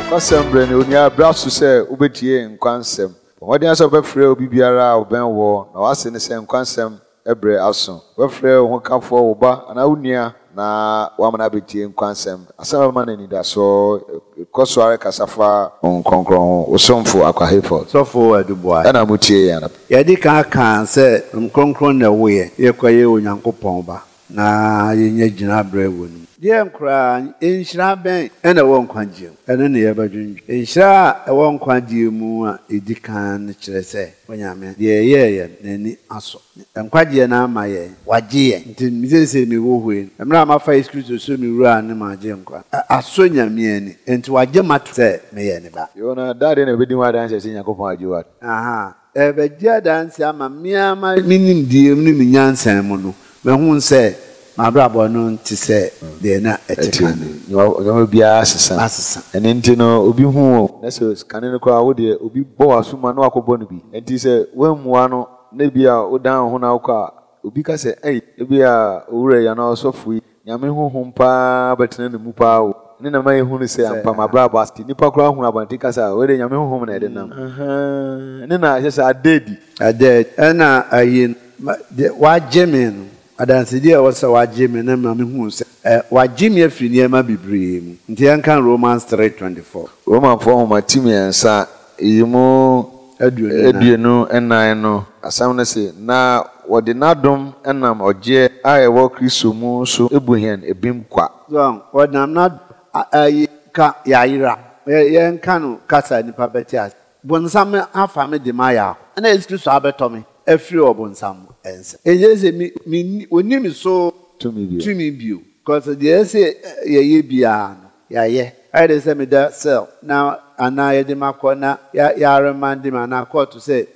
Kwasembre ni onia brasu se obetie nkwansem. Wọ́n dín aṣọ bẹ́ẹ̀ fẹ́ obi biara ọbẹ̀ wọ na wàá sẹ́ ní sẹ́ nkwansem ẹ̀brẹ̀ aso. Bẹ́ẹ̀ fẹ́ ohun káfọ́ ọba àná unia na wàá mọ̀ n'abetie nkwansem. Asẹ́m ẹ̀ma ní ìdásọ kọ́sọ̀ àrẹ kasafa nkronkron osomfo akwahefo. Sọfọ Aduboa. Ẹ̀na mo tie yẹn. Yẹ́dí kan sẹ́ nkronkron na ẹ̀wọ̀ yẹ yẹ kọ́ yẹ Onyankopɔn ba na yẹ nyẹ gyina abẹ́rẹ́ wọ̀ ni. Deɛ nkura nhyira bɛn ɛna ɛwɔ nkwagyeɛ ɛno ne yɛbɛdwendwe nhyira a ɛwɔ nkwagyeɛ mu a ɛdi kan no kyerɛ sɛ onyame deɛ ɛyɛɛyɛ n'ani asɔ nkwagyeɛ no ama yɛn wagye yɛn nti mesɛsɛ mewɔ hɔ yi mmerɛ a mafa Yesu Kristo so mewura ne magye nkwa asɔ nyame ani nti wagye mato sɛ meyɛ ne ba yɛwɔna daade na ɛbɛdi mu adanse sɛ Nyankopɔn agye wa ɛbɛgye adanse ama meama menimdeɛ mu ne menyansan mu no mahu sɛ Mabrabo no nti sɛ de na etika no bia asesa ene nti no obi hu na so skane no kwa wo de obi bɔ asoma no akɔbɔ no bi nti sɛ wamua no na bia odan ho na akɔ obi ka sɛ bia owura ya na osɔfo yi nyame honhom pa betena ne mu pa o ne na mai hu ne sɛ ampa mabrabo asti nipa kora hu abanti ka sɛ we de nyame honhom na ede nam ne na sɛ adedi ɛna ayi wa jeme no adansidie a wɔsɛ wagye me na ma mehu sɛ wagye me afiri nneɛma bebree mu nti yɛnka Romans 3:24 Romanfo homa timi ensa yimu aduonu enan no asam na se na wɔde nadom enam ɔgye a ɛwɔ Kristo mu so ebuhen ebim kwa so wɔdam na ayi ka yayira yɛnka no kasa nipa bɛte as bonsam afa me de ma ya na Yesu Kristo abɛtɔ me afiri ɔbonsam ensa ejese mi onim so to me bio because the say ye bia no ye I dey say me da sell now ana ye de makọ na ya remind me na court to say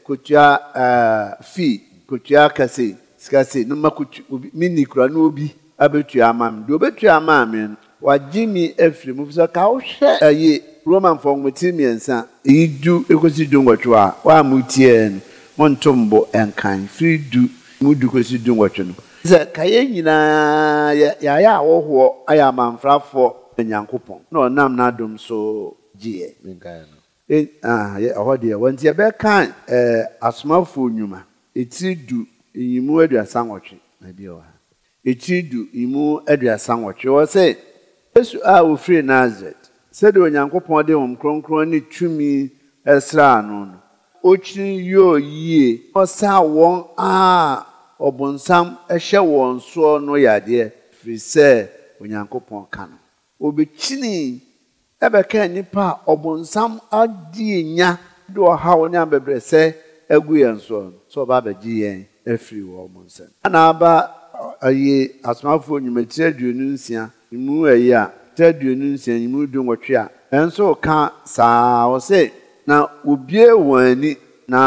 kutua fee kutua kase skase no makutu mini kura no obi abetua amam do betua amam wagye mi afiri mu so ka wo hwe ye Roman for mutimi ensa idu ekosi du ngwatwo a wa mutie no montombo enkan free du mudu kwesi du ngwatwo no ze kaye nyina ya wo aya manfrafo Nyankopɔn na onam na dom so gie menkan no ye ohode wonti e be kan asomafo nyuma etidu yimu aduasa nwotwe na bi o ha etidu yimu aduasa nwotwe wo se Yesu a wo free Nazareth se de Onyankopɔn de hom kronkron ne tumi esra no no ochiri yo yie osa won a obonsam ehye won so no yade firi se Onyankopɔn ka no obechini ebeka nipa obonsam adi nya do hawo ne abebre se agu yen so so ba bagi yen afiri wo obonsam ana aba ayi asmafo nyumatire aduonu nsia imu ayi a aduonu nsia imu du nwotwe a enso ka saa wo se na obie wani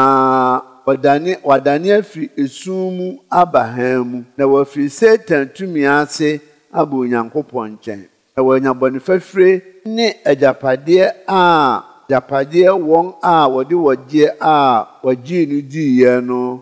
na wadani afiri esumu abahamu na wafiri Satan tumi ase aba Onyankopɔn nkyɛn na wanyabɔne fafire ne ajapade a japade wɔn a wɔde wɔgye a wɔgye no diiɛ no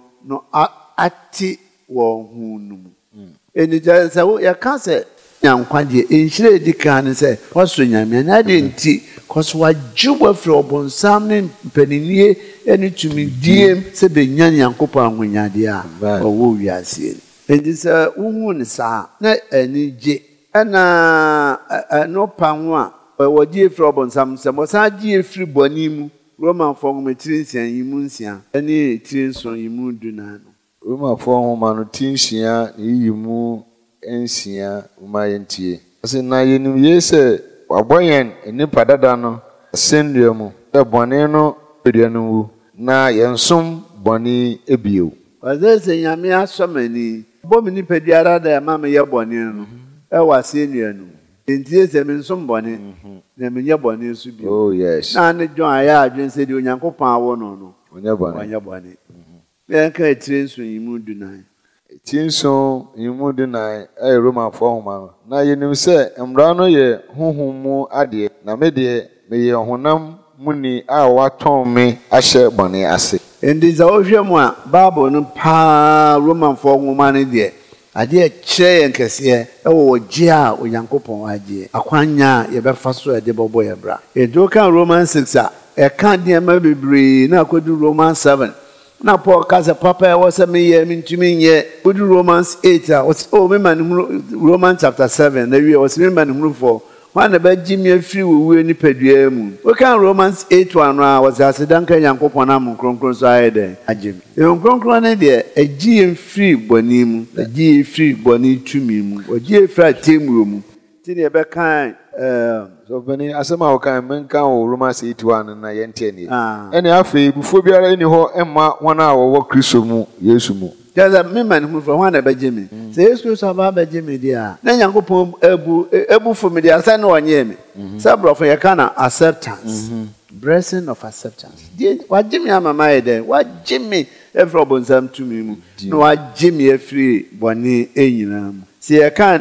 ati wɔn hu no mu enija sɛ yɛka sɛ nyankwadeɛ enhyire di kan sɛ wɔso nyame na de nti kɔso wagye wafiri ɔbonsam ne mpaninie ene tumi diem sɛ benya Nyankopɔn ahonyadeɛ a ɔwɔ wiase enti sɛ wohu ne saa na ani gye ɛna no pa ho a wɔgye efiri ɔbonsam sɛ wɔsan gye efiri bɔne mu Romanfo ngometiri nsia yimu nsia ɛne tiri nso yimu dunan no Romanfo homa no tinhia yimu ensia uma yentie ase na yenim yese waboyen enipa dada no sendua mu bɔne no aduanu wu na yensom bɔne ebio wazese nyame asomani bomi nipa diara da ma me ye bɔne no wase nuanu entie se me nsom bɔne na me nye bɔne so bio oh yes na ne jon aya adwen se di Onyankopɔn awo no no onye bɔne ka etire nso yimu dunan tinso yimu dunan Romanfo homa no na yenim sɛ mmara no yɛ honhom mu ade na me de me yɛ honam muni a watɔn me ahyɛ bɔne ase endi za ohwɛ mu a Bible no pa Romanfo homa no de Ade kyerɛ yɛn kɛseɛ ɛwɔ gye a Onyankopɔn agye. Akwanya yɛbɛfa so ɛde bɔbɔ yɛ bra. Edo kan Romans 6 a ɛka nneɛma bebree na akɔdu Romans 7. Na Paul kasa papa ɛwɔ sɛ meyɛ mentumi nyɛ. Kodu Romans 8 a mema ne Romans chapter 7 na wie ɔsɛ mema ne hurufo. Wan na bagye me afiri wo nipadua mu. We kan Romans 8:1 a was asedanka Nyankopɔn am kronkron so ayede agye. Kronkron ne de agye mfiri bɔne mu, agye mfiri bɔne tumi mu, agye mfiri atemmuo mu. Ti ne be kan so bani asema wo kan menka wo Romans 8:1 na yente ne. Ene afei bufo biara eni ho emma wana wo Kristo mu Yesu mu. Jaza mema ne hu from wan na bagye me. Se Yesu so ba bagye me dia. Na Nyankopɔn ebu fo me dia sa na onye me. Sa brofo ye kana acceptance. Blessing of acceptance. Die wagye me amama ye den. Wagye me every obonsam tumi mu. Na wagye me afiri bɔne enyina mu. Se ye kan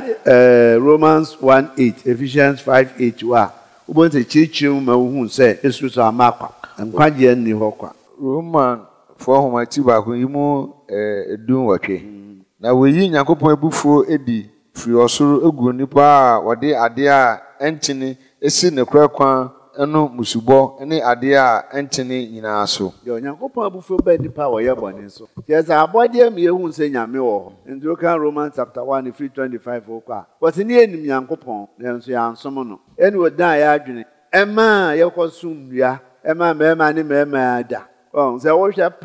Romans 1:8, Ephesians 5:8 wa. Ubonte chichiru ma hu se Yesu so amakwa. Nkwagye ni hɔ kwa. Roman for homa ti ba ko yimu edun wake na weyi Nyankopɔn abufuo edi firi osoro egu nipa a wode ade a entini esi ne krakwan eno musubɔ ne ade a entini nyina so yo Nyankopɔn abufuo ba nipa wo ye bɔne so yes abɔde am yehu se nyame wɔ ndu kan Romans chapter 1:25 okwa what ni enim Nyankopɔn nenso ya ansom no eni odan ya adwene ema yekɔsum nua ema mema ne mema ada. Oh, say what you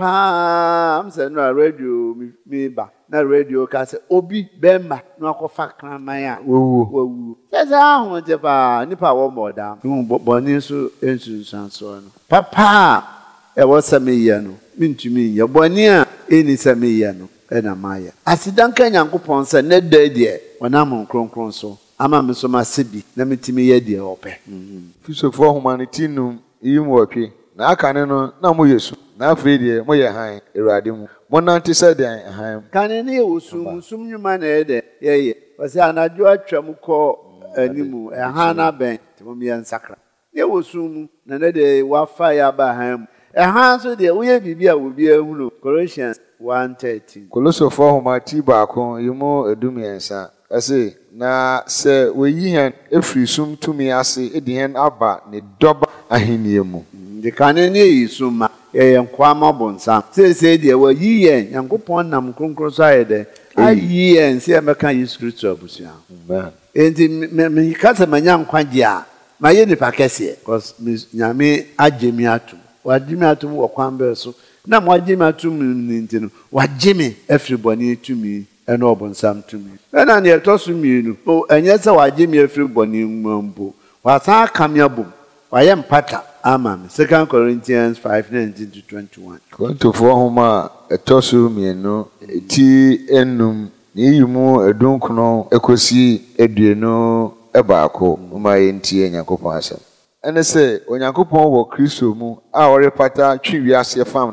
pam say no radio me ba na radio ka say obi bemba no akofa kraman a wo say ahun je pa nipa wo moda no boni so ensunsan so no papa e wo samiye no mintumi ye boni a eni samiye no e na maye asidanka Nyankopɔn say ne de wonam kronkron so ama me so ma sebi na mitimi ye de opɛ fisofo humanity num yimwotwe na akane no na mo Yesu na afei de mo ye han Awurade mu mo nante sɛ de han kane ne osum nyuma na ede ye wase anadwo atwam kɔ animu han na ben temo me nsakra ne osum na ne de wafa ya ba han han so de wo ye bibia wo bia hu no Colossians 1:13 Kolosofo homati baako yimo edumiensa ase na se weyi han efiri sum tumi ase edi han aba ne doba ahenie mu de kane ne yisuma ye nkwa mabonsa se de wa yiye Nyankopɔn nam kronkron so ayede ayiye nse emeka Yesu Kristo abusia amen enti me kasa manya nkwaje a maye nipa kese cause nyame agemi atum wagemi atum wo kwambe so na mo agemi atum nti no wagemi afiri bɔne tumi ene obonsam tumi ena ne etosu mienu o enye se wagemi afiri bɔne mmambo wasa akamya bom waye mpata amen 2 Corinthians 5:19-21 Kontofo homa etosu mienu ti enum ni yimu edunkono ekosi eduenu ebaako uma yentie Nyankopɔn asem ene se Onyankopɔn wɔ Kristo mu a ɔrepata twi wiase fam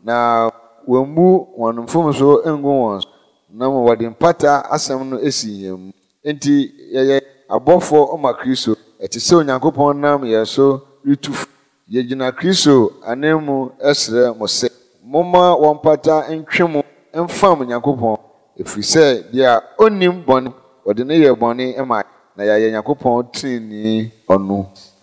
na wambu wɔnomfom so engu wɔn na mo wɔde mpata asem no esi yam enti yeye abɔfo ɔma Kristo eti se Onyankopɔn nam yɛ so rituf yegina Kristo anemu esre mo se moma wɔn pata ntwemo mfam Nyankopɔn efiri se dia onim bɔne wɔde ne yɛ bɔne ema na ya Nyankopɔn tini ɔno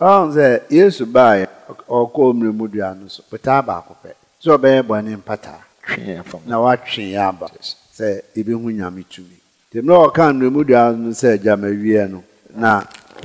ze Yesu bae ɔkɔ mremu dua no so peta ba akɔpɛ so ɔbɛyɛ bɔne mpata twen fam na watwe ya ba se ebi hu nyame tumi temno ɔka mremu dua no se jama wie no na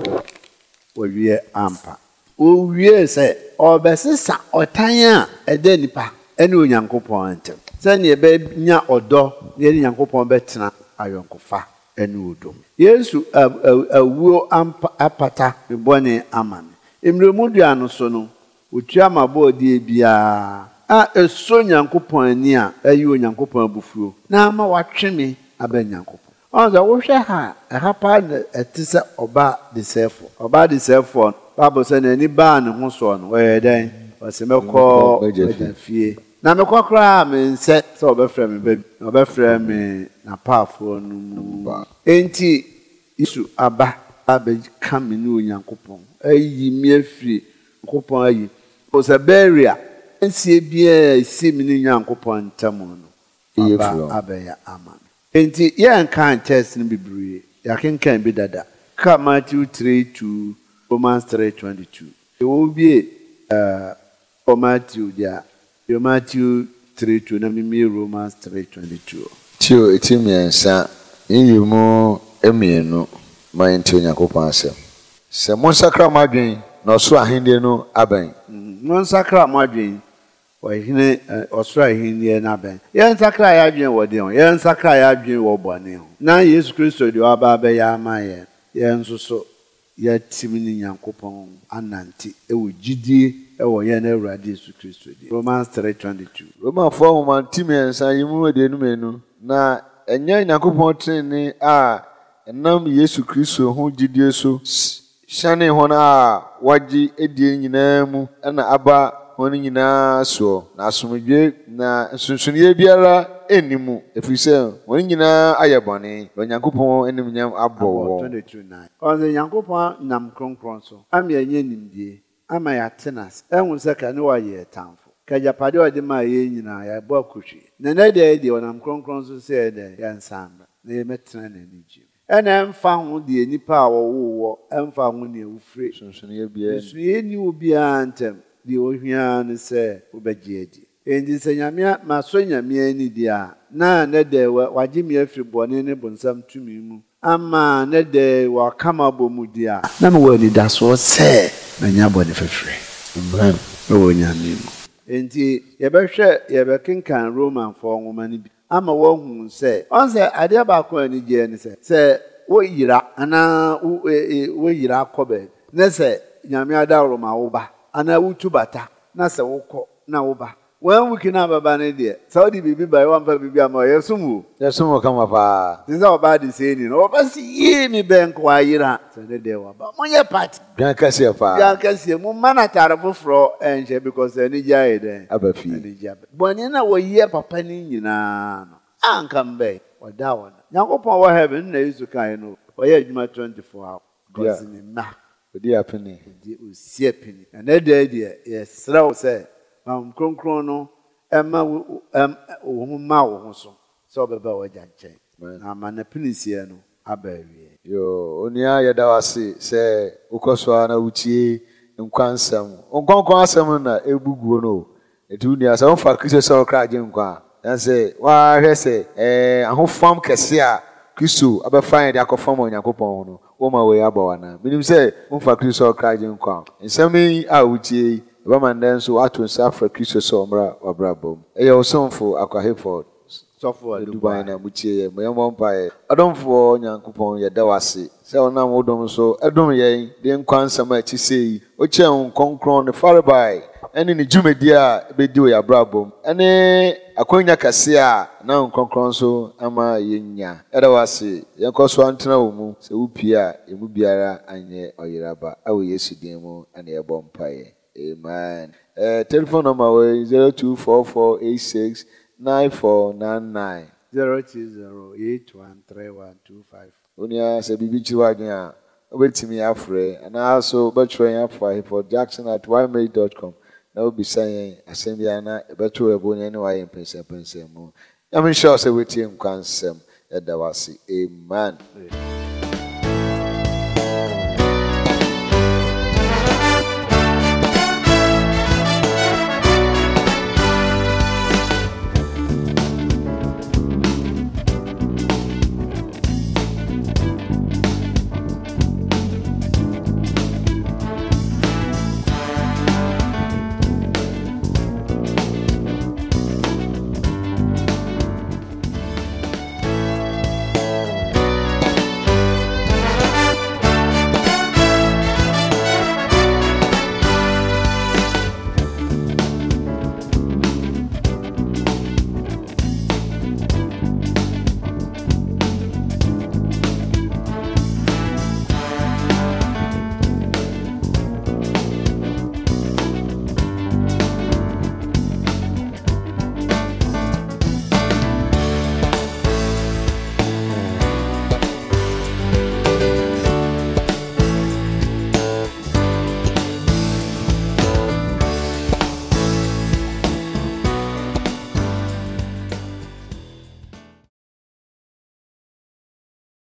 wɔwie ampa o wie se obesesa otan a ede nipa ene Onyankopɔn antem se ne be nya odɔ ne Nyankopɔn betena ayonkofa ene odom Yesu awuo apata bebɔne amane emremu dua no so no otua mabɔ die bia a eso Nyankopɔn ani a ayi Onyankopɔn abufuo na ama watwe me aba Nyankopɔn onza wo hwɛ ha pa etise oba de sefo Bible say na ni ba ne ho so no we den wase mekɔ fie na mekɔ kra me nse se obɛfrɛ me ba obɛfrɛ me na paafo no mu enti Yesu aba ka me ni Onyankopɔn ayi mi afiri Nyankopɔn ayi o se beria ensie bia esi me ni Nyankopɔn ntam no aba ya aman Enti yan kan test ni bibiri. Ya kenkan bi dada. Ka Matthew 3:2, Romans 3:22. It will be for Matthew there. Your Matthew 3:2 na me Romans 3:22. Tio etimiensa yimu emienu mayenti Onyankopɔn asɛm. Sɛ monsakra madwen na ɔsoro ahende no aban. Monsakra madwen wahine ɔsoro ahende na aban. Yɛn sakra ya adwen wɔ de ho. Yɛn sakra ya adwen wɔ bɔne ho. Na Yesu Kristo de ɔba ba ya ama yɛn. Yɛn nso so yɛtim ne Nyankopɔn anante ɛwɔ gidie ɛwɔ yɛn Awurade Yesu Kristo de. Romans 3:22. Romanfoɔ homa ntimiensa yimu de numenu na ɛnyɛ Nyankopɔn trene a ɛnam Yesu Kristo ho gidie so hyɛne hɔn a wɔgye edie nyinaa mu ɛna aba hɔn nyinaa so na asomdwe na nsonsonoe biara enimu ɛfiri sɛ hɔn nyinaa ayɛ bɔne na Nyankopɔn anim nyam abɔ wɔn. 22:9. Ɔsɛ Nyankopɔn nam kronkron so ama yɛnyɛ nimdie ama yɛatenas ɛhu sɛ ka ne wɔyɛ tamfo ka japade ɔde ma yɛn nyinaa yɛbɔ akotwe na ne deɛ ɔnam kronkron so sɛ yɛdɛ yɛnsamba na yɛmɛtena n'ani gye ɛna ɛmfa ho deɛ nipa a wɔwɔ ɛmfa ho ne awufire nsonsonoe biara nsonsonoe ni obiara ntɛm deɛ ohia ne sɛ wobɛgye adi enti sɛ nyame maso nyame ani deɛ a na ne deɛ wagye me afiri bɔne ne bonsam tumi mu ama ne deɛ wakama bɔ mu deɛ a na mewɔ anidasoɔ sɛ manya bɔne fɛfrɛ Amen. ɛwɔ nyame mu enti yɛbɛkenkan Romanfoɔ nwoma no bi ama wɔhu sɛ ɔnsɛ adeɛ baako a ani gye ne sɛ woyira anaa woyira akɔ baabi ne sɛ nyame adaworo ma wo ba anaa wotu bata na sɛ wokɔ na wo ba wɔn wiki na baba ne deɛ sɛ wode biribi ba wɔmfa biribi ama yɛsom wo yɛsom kama paa te sɛ ɔbaa de sɛ ni no ɔba si yie mi bɛn kɔ ayera sɛ ne deɛ waba monyɛ party dwan kɛseɛ paa dwan kɛseɛ mo ma na tare foforɔ ɛnhyɛ because ani gye ayɛ dɛn aba fie ani gye aba bɔne na wɔyɛ papa ne nyinaa no anka mbɛ ɔda wɔn Nyankopɔn wɔ heaven na Yesu kan no ɔyɛ adwuma 24 hours because ne ma odi apene di osie pini na ne deɛ yɛsrɛ wo sɛ kronkron no ɛma wo ma wo ho so sɛ ɔbɛba wɔgya nkyɛn na ama na pinisie no aba awie yo onia yɛda wase sɛ wokɔ so a na wotie nkwansɛm nkwankwan asɛm na ebuguo no eti unia sɛ wonfa Kristo sɛ ɔkra agye nkwa a sɛ wahwɛ sɛ ahofam kɛse a Kristo abɛfa yɛn de akɔfam Onyankopɔn ho no woma wei abɔ wana menim sɛ wonfa Kristo sɛ ɔkra agye nkwa nsɛm yi a wotie ɛbɛma ndɛ nso wato nsa afra Kristo sɛ ɔmmra wabrabɔ mu ɛyɛ ɔsomfo akwahefo sɔfo Dubai na mutie yɛ mɛmɔ mpaeɛ ɔdomfoɔ Nyankopɔn yɛda wase sɛ ɔnam wodom so ɛdom yɛn de nkwa nsɛm a akyi sɛ yi ɔkyerɛ wo nkronkron ne farebae ɛne ne dwumadi a ɛbɛdi wɔ yɛabrabɔ mu ɛne akwanya kɛse a na nkronkron so ama yɛnya ɛda wase yɛnkɔ so antena wɔ mu sɛ wopie a ɛmu biara anyɛ ɔyeraba ɛwɔ Yesu din mu ɛne yɛbɔ mpaeɛ. Amen. Telephone number is 0244869499. 020813125. Unia se bibi chiwadwen a obetimi afre ana so betwen afwa for jackson@ymail.com. Na obi sayen asem bia na ebeto ebo nya ne wa yempensem mu. Ya me sure say wetie nkwansem eda wase. Amen.